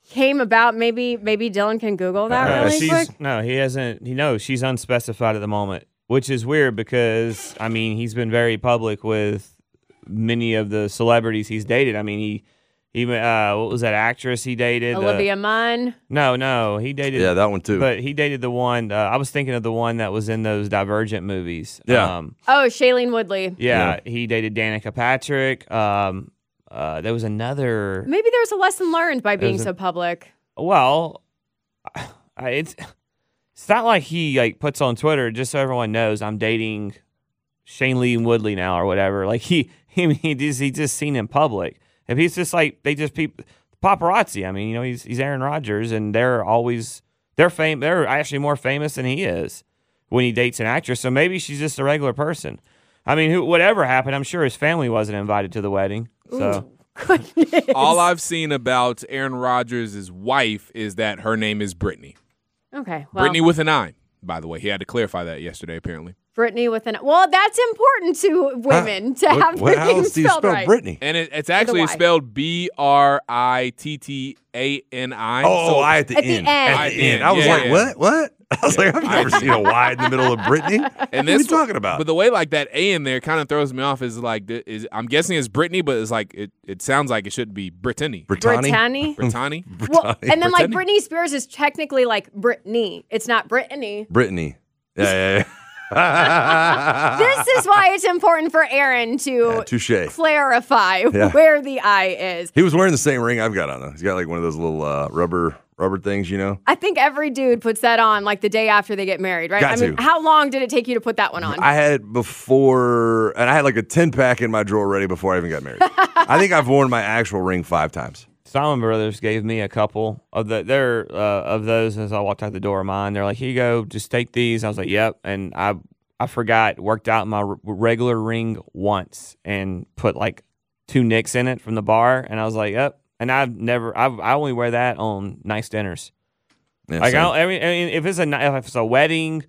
came about. Maybe maybe Dylan can Google that Uh, really she's, quick. No, he hasn't. He knows she's unspecified at the moment, which is weird because I mean he's been very public with many of the celebrities he's dated. I mean he he uh, what was that actress he dated? Olivia Uh, Munn. no, no, he dated. Yeah, that one too. But he dated the one. Uh, I was thinking of the one that was in those Divergent movies. Yeah. Um, Oh, Shailene Woodley. yeah, he dated Danica Patrick. Um, uh, there was another. Maybe there's a lesson learned by being There's a- so public. Well, I, it's it's not like he like puts on Twitter just so everyone knows I'm dating Shailene Woodley now or whatever. Like he he he just he just seen in public. If he's just like they just people paparazzi. I mean, you know, he's he's Aaron Rodgers, and they're always they're fam- They're actually more famous than he is when he dates an actress. So maybe she's just a regular person. I mean, who, whatever happened, I'm sure his family wasn't invited to the wedding. So. All I've seen about Aaron Rodgers' wife is that her name is Brittany. Okay. Well, Brittany with an I, by the way. He had to clarify that yesterday, apparently. Brittany with an well, that's important to women to What- have what- their how name else do you spelled spell right. Brittany? And it, it's actually Y. spelled B R I T T A N I. Oh, So- I at the At the end. end. At the end. I was Yeah, like, yeah. what? What? I was like, I've never seen a Y in the middle of Brittany. And what are this you talking about? But the way like that A in there kind of throws me off is like th- is I'm guessing it's Brittany, but it's like it, it sounds like it should be Brittany. Brittany? Brittany. Brittany. Well, and then like Brittany. Britney Spears is technically like Brittany. It's not Brittany. Brittany. Yeah, yeah, yeah. This is why it's important for Aaron to Yeah, touche. clarify Yeah. where the I is. He was wearing the same ring I've got on, though. He's got like one of those little uh, rubber rubber things, you know? I think every dude puts that on like the day after they get married, right? Got I mean, to. how long did it take you to put that one on? I had it before, and I had like a ten pack in my drawer ready before I even got married. I think I've worn my actual ring five times. Simon Brothers gave me a couple of the there uh, of those as I walked out the door of mine. They're like, "Here you go, just take these." I was like, "Yep," and I I forgot worked out my r- regular ring once and put like two nicks in it from the bar, and I was like, "Yep." And I've never I've, I only wear that on nice dinners. Yeah, like I, same. don't, I, mean, I mean, if it's a ni- if it's a wedding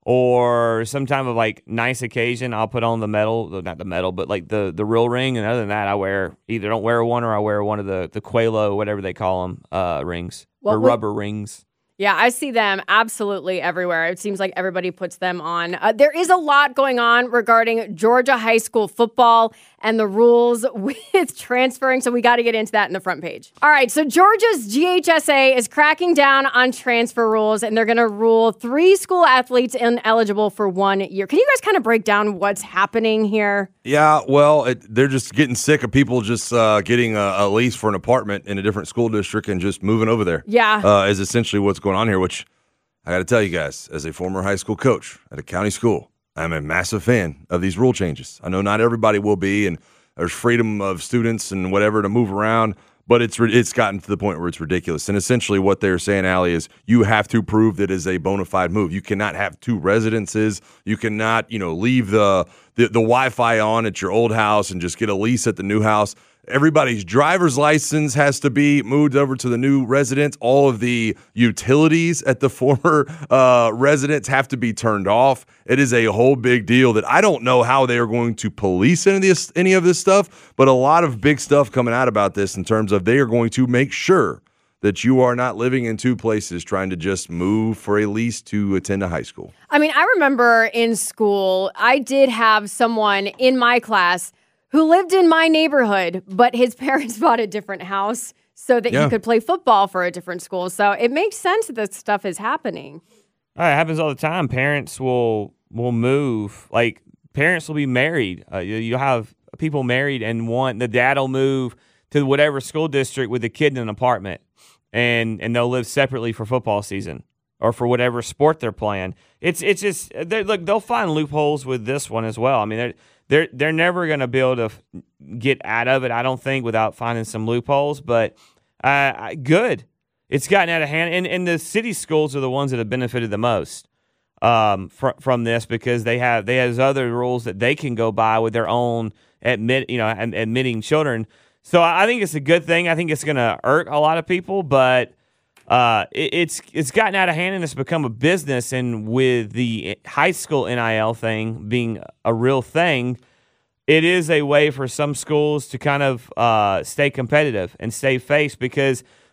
or some type of like nice occasion, I'll put on the metal, not the metal, but like the the real ring. And other than that, I wear either don't wear one or I wear one of the the Quelo, whatever they call them, uh, rings What or would- rubber rings. Yeah, I see them absolutely everywhere. It seems like everybody puts them on. Uh, there is a lot going on regarding Georgia high school football and the rules with transferring, so we got to get into that in the front page. All right, so Georgia's G H S A is cracking down on transfer rules, and they're going to rule three school athletes ineligible for one year. Can you guys kind of break down what's happening here? Yeah, well, it, they're just getting sick of people just uh, getting a, a lease for an apartment in a different school district and just moving over there. Yeah. Uh, is essentially what's going on here, which I got to tell you guys, as a former high school coach at a county school, I'm a massive fan of these rule changes. I know not everybody will be, and there's freedom of students and whatever to move around, but it's it's gotten to the point where it's ridiculous. And essentially what they're saying, Allie, is you have to prove that it is a bona fide move. You cannot have two residences. You cannot, you know, leave the, the, the Wi-Fi on at your old house and just get a lease at the new house. Everybody's driver's license has to be moved over to the new residence. All of the utilities at the former uh, residence have to be turned off. It is a whole big deal that I don't know how they are going to police any of this, any of this stuff, but a lot of big stuff coming out about this in terms of they are going to make sure that you are not living in two places trying to just move for a lease to attend a high school. I mean, I remember in school, I did have someone in my class who lived in my neighborhood, but his parents bought a different house so that Yeah. he could play football for a different school. So it makes sense that this stuff is happening. Oh, it happens all the time. Parents will will move. Like parents will be married. Uh, you, you have people married and want the dad will move to whatever school district with the kid in an apartment, and and they'll live separately for football season or for whatever sport they're playing. It's it's just they're- look, they'll find loopholes with this one as well. I mean, they're they're they're never going to be able to f- get out of it, I don't think, without finding some loopholes. But uh, I- good. It's gotten out of hand, and, and the city schools are the ones that have benefited the most um, fr- from this because they have they have other rules that they can go by with their own admit you know ad- admitting children. So I think it's a good thing. I think it's going to hurt a lot of people, but uh, it, it's it's gotten out of hand and it's become a business. And with the high school N I L thing being a real thing, it is a way for some schools to kind of uh, stay competitive and stay face because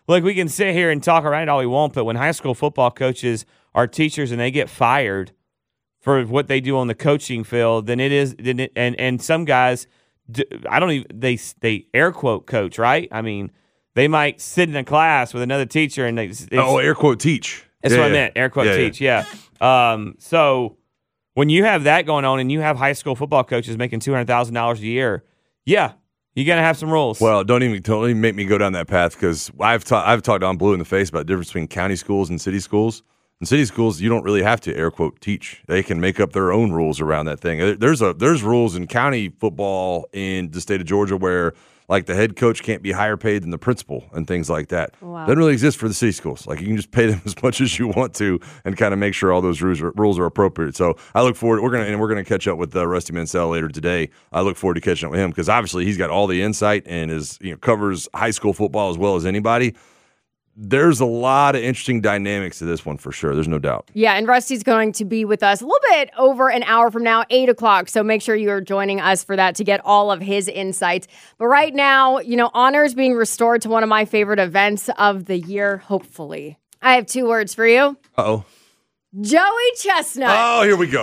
look, we can sit here and talk around it all we want, but when high school football coaches are teachers and they get fired for what they do on the coaching field, then it is, then it, and and some guys, I don't even they they air quote coach, right? I mean, they might sit in a class with another teacher and they oh air quote teach. That's yeah, what yeah. I meant, air quote yeah, teach. Yeah. yeah. Um. So when you have that going on and you have high school football coaches making two hundred thousand dollars a year, yeah, you're gonna have some rules. Well, don't even don't even make me go down that path because I've ta- I've talked on Blue in the face about the difference between county schools and city schools. In city schools, you don't really have to air quote teach. They can make up their own rules around that thing. There's a there's rules in county football in the state of Georgia where like the head coach can't be higher paid than the principal and things like that. Wow. Doesn't really exist for the city schools. Like you can just pay them as much as you want to and kind of make sure all those rules are, rules are appropriate. So I look forward. We're gonna and we're gonna catch up with uh, Rusty Mansell later today. I look forward to catching up with him because obviously he's got all the insight and is you know covers high school football as well as anybody. There's a lot of interesting dynamics to this one for sure. There's no doubt. Yeah, and Rusty's going to be with us a little bit over an hour from now, eight o'clock. So make sure you're joining us for that to get all of his insights. But right now, you know, honor is being restored to one of my favorite events of the year, hopefully. I have two words for you. Uh-oh. Joey Chestnut. Oh, here we go.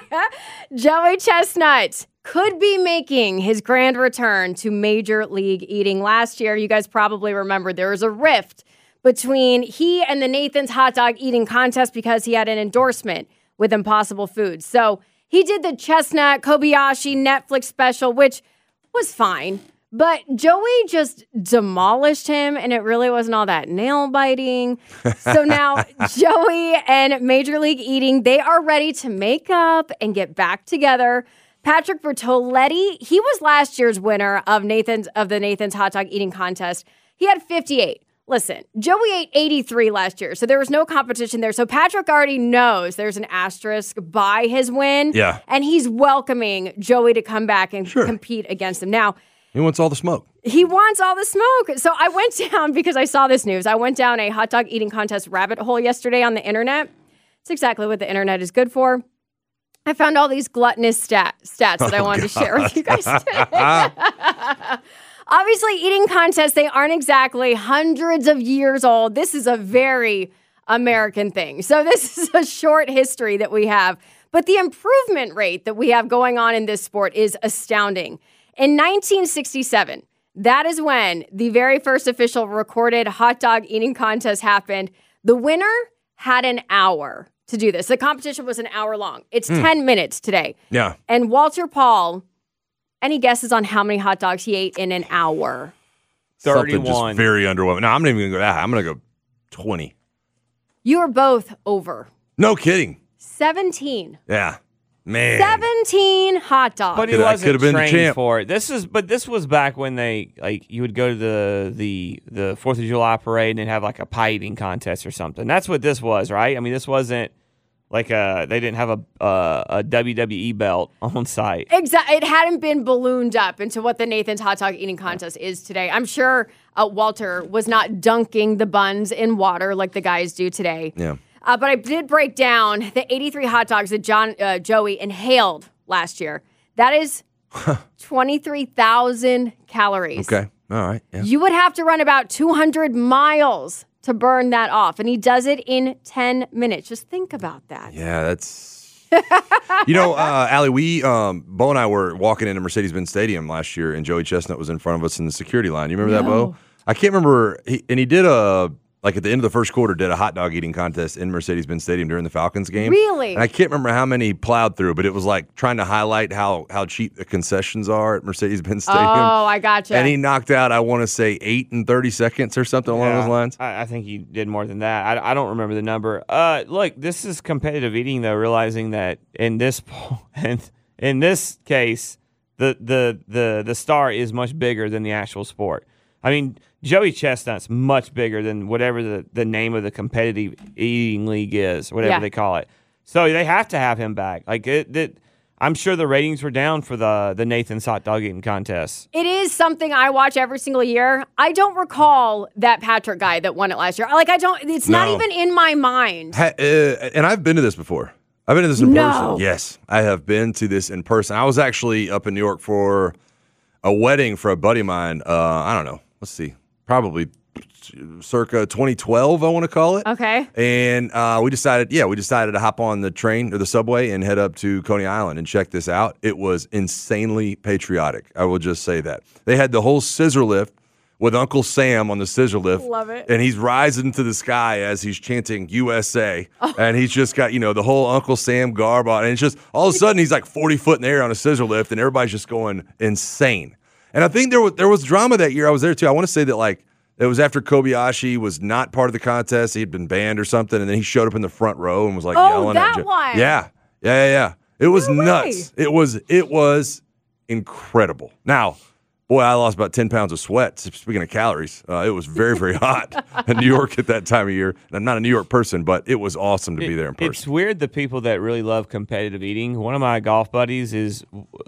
Joey Chestnut could be making his grand return to Major League Eating. Last year, you guys probably remember there was a rift between he and the Nathan's Hot Dog Eating Contest because he had an endorsement with Impossible Foods. So he did the Chestnut Kobayashi Netflix special, which was fine. But Joey just demolished him, and it really wasn't all that nail-biting. So now Joey and Major League Eating, they are ready to make up and get back together. Patrick Bertoletti, he was last year's winner of Nathan's of the Nathan's Hot Dog Eating Contest. He had fifty-eight. Listen, Joey ate eighty-three last year, so there was no competition there. So Patrick already knows there's an asterisk by his win. Yeah. And he's welcoming Joey to come back and Sure. compete against him. Now, He wants all the smoke. he wants all the smoke. So I went down, because I saw this news, I went down a hot dog eating contest rabbit hole yesterday on the internet. It's exactly what the internet is good for. I found all these gluttonous stat, stats that I Oh, wanted to God. share with you guys today. Obviously, eating contests, they aren't exactly hundreds of years old. This is a very American thing. So this is a short history that we have. But the improvement rate that we have going on in this sport is astounding. In nineteen sixty-seven, that is when the very first official recorded hot dog eating contest happened. The winner had an hour to do this. The competition was an hour long. It's Mm. ten minutes today. Yeah. And Walter Paul, any guesses on how many hot dogs he ate in an hour? Something thirty-one. just very underwhelming. No, I'm not even going to go that high. I'm going to go twenty. You are both over. No kidding. seventeen. Yeah. Man. seventeen hot dogs. But he Could- I wasn't could've been the trained champ. for it. This is, but this was back when they like you would go to the the the Fourth of July parade and have like a pie eating contest or something. That's what this was, right? I mean, this wasn't like a they didn't have a a, a W W E belt on site. Exactly. It hadn't been ballooned up into what the Nathan's Hot Dog Eating Contest is today. I'm sure uh, Walter was not dunking the buns in water like the guys do today. Yeah. Uh, but I did break down the eighty-three hot dogs that John uh, Joey inhaled last year. That is twenty-three thousand calories. Okay. All right. Yeah. You would have to run about two hundred miles to burn that off. And he does it in ten minutes. Just think about that. Yeah, that's. you know, uh, Allie, we, um, Bo and I were walking into Mercedes-Benz Stadium last year, and Joey Chestnut was in front of us in the security line. You remember that, Bo? I can't remember. He, and he did a, like at the end of the first quarter, did a hot dog eating contest in Mercedes-Benz Stadium during the Falcons game. Really? And I can't remember how many he plowed through, but it was like trying to highlight how, how cheap the concessions are at Mercedes-Benz Stadium. Oh, I gotcha. And he knocked out, I want to say, eight in thirty seconds or something along Yeah, those lines. I, I think he did more than that. I, I don't remember the number. Uh, look, this is competitive eating, though. Realizing that in this and in this case, the the the the star is much bigger than the actual sport. I mean, Joey Chestnut's much bigger than whatever the, the name of the competitive eating league is, whatever Yeah. they call it. So they have to have him back. Like it, it, I'm sure the ratings were down for the the Nathan's hot dog eating contest. It is something I watch every single year. I don't recall that Patrick guy that won it last year. Like, I don't, it's not No. even in my mind. Ha, uh, and I've been to this before. I've been to this in No. person. Yes, I have been to this in person. I was actually up in New York for a wedding for a buddy of mine. Uh, I don't know. Let's see. Probably circa twenty twelve, I want to call it. Okay. And uh, we decided, yeah, we decided to hop on the train or the subway and head up to Coney Island and check this out. It was insanely patriotic. I will just say that. They had the whole scissor lift with Uncle Sam on the scissor lift. Love it. And he's rising to the sky as he's chanting U S A. Oh. And he's just got, you know, the whole Uncle Sam garb on. And it's just, all of a sudden, he's like forty foot in the air on a scissor lift, and everybody's just going insane. And I think there was, there was drama that year. I was there, too. I want to say that, like, it was after Kobayashi was not part of the contest. He had been banned or something, and then he showed up in the front row and was, like, oh, yelling that at Joe. one. Yeah. Yeah, yeah, yeah. It was No nuts. way. It was, it was incredible. Now, boy, I lost about ten pounds of sweat. Speaking of calories, uh, it was very, very hot in New York at that time of year. And I'm not a New York person, but it was awesome to it, be there in person. It's weird the people that really love competitive eating. One of my golf buddies is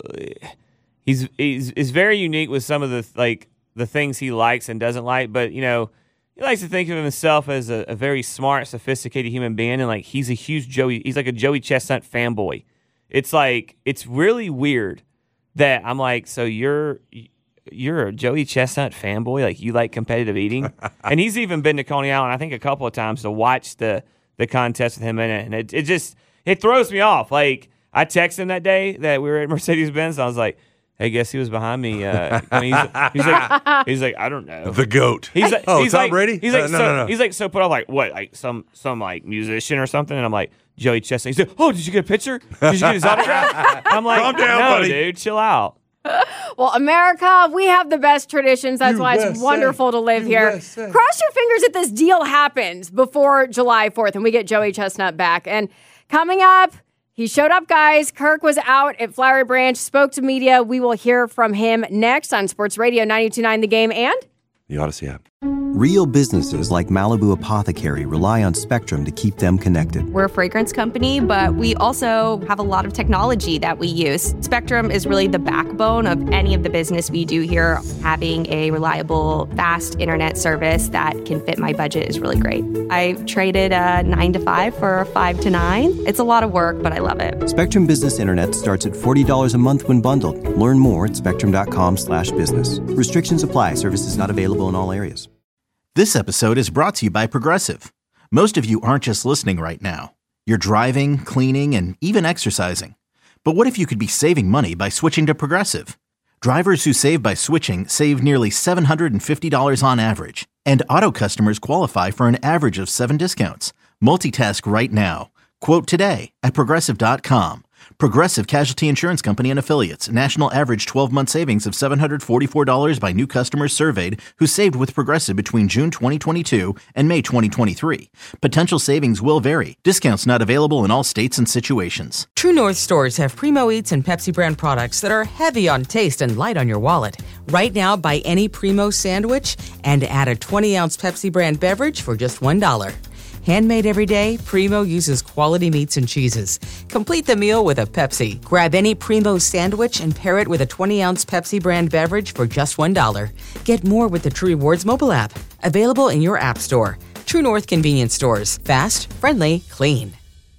he's he's is very unique with some of the like the things he likes and doesn't like. But you know, he likes to think of himself as a, a very smart, sophisticated human being, and like he's a huge Joey. He's like a Joey Chestnut fanboy. It's like it's really weird that I'm like, so you're. You're a Joey Chestnut fanboy, like you like competitive eating, and he's even been to Coney Island, I think, a couple of times to watch the the contest with him in it, and it, it just it throws me off. Like I texted him that day that we were at Mercedes Benz, and I was like, "Hey, guess he was behind me?" Uh, and he's, he's like, "He's like, I don't know." The GOAT. He's like, oh, he's Tom like, Brady. He's like, uh, no, so, no, no. he's like, so put off like what, like some some like musician or something, and I'm like, Joey Chestnut. He's like, "Oh, did you get a picture? Did you get his autograph?" I'm like, Calm down, "No, buddy. dude, chill out." Well, America, we have the best traditions. That's why it's wonderful to live here. Cross your fingers that this deal happens before July fourth and we get Joey Chestnut back. And coming up, he showed up, guys. Kirk was out at Flowery Branch, spoke to media. We will hear from him next on Sports Radio ninety-two point nine The Game and The Odyssey app. Real businesses like Malibu Apothecary rely on Spectrum to keep them connected. We're a fragrance company, but we also have a lot of technology that we use. Spectrum is really the backbone of any of the business we do here. Having a reliable, fast internet service that can fit my budget is really great. I traded a nine to five for a five to nine. It's a lot of work, but I love it. Spectrum Business Internet starts at forty dollars a month when bundled. Learn more at spectrum.com slash business. Restrictions apply. Services not available in all areas. This episode is brought to you by Progressive. Most of you aren't just listening right now. You're driving, cleaning, and even exercising. But what if you could be saving money by switching to Progressive? Drivers who save by switching save nearly seven hundred fifty dollars on average. And auto customers qualify for an average of seven discounts. Multitask right now. Quote today at Progressive dot com. Progressive Casualty Insurance Company and Affiliates. National average twelve-month savings of seven hundred forty-four dollars by new customers surveyed who saved with Progressive between June twenty twenty-two and May twenty twenty-three. Potential savings will vary. Discounts not available in all states and situations. True North stores have Primo Eats and Pepsi brand products that are heavy on taste and light on your wallet. Right now, buy any Primo sandwich and add a twenty-ounce Pepsi brand beverage for just one dollar. Handmade every day, Primo uses quality meats and cheeses. Complete the meal with a Pepsi. Grab any Primo sandwich and pair it with a twenty-ounce Pepsi brand beverage for just one dollar. Get more with the True Rewards mobile app. Available in your app store. True North convenience stores. Fast, friendly, clean.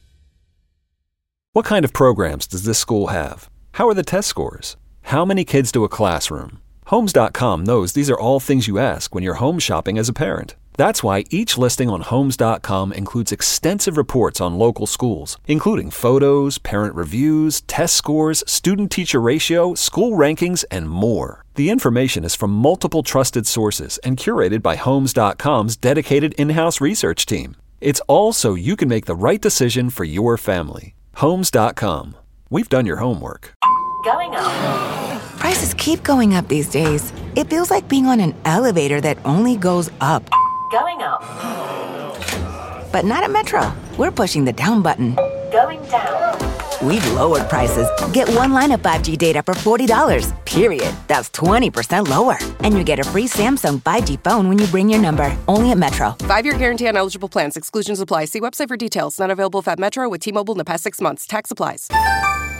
What kind of programs does this school have? How are the test scores? How many kids to a classroom? Homes dot com knows these are all things you ask when you're home shopping as a parent. That's why each listing on Homes dot com includes extensive reports on local schools, including photos, parent reviews, test scores, student-teacher ratio, school rankings, and more. The information is from multiple trusted sources and curated by Homes dot com's dedicated in-house research team. It's all so you can make the right decision for your family. Homes dot com. We've done your homework. Going up. Prices keep going up these days. It feels like being on an elevator that only goes up. Going up. But not at Metro. We're pushing the down button. Going down. We've lowered prices. Get one line of five G data for forty dollars, period. That's twenty percent lower. And you get a free Samsung five G phone when you bring your number. Only at Metro. Five-year guarantee on eligible plans. Exclusions apply. See website for details. Not available if at Metro with T-Mobile in the past six months. Tax applies.